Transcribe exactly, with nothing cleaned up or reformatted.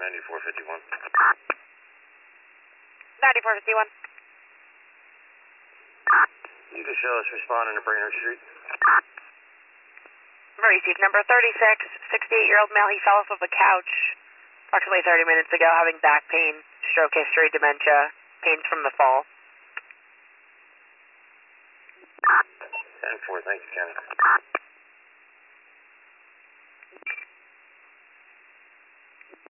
ninety-four fifty-one. ninety-four fifty-one. You can show us responding to Brainerd Street. Received number thirty-six, sixty-eight-year-old male. He fell off of a couch approximately thirty minutes ago, having back pain, stroke history, dementia, pains from the fall. ten four, thank you, Kenny.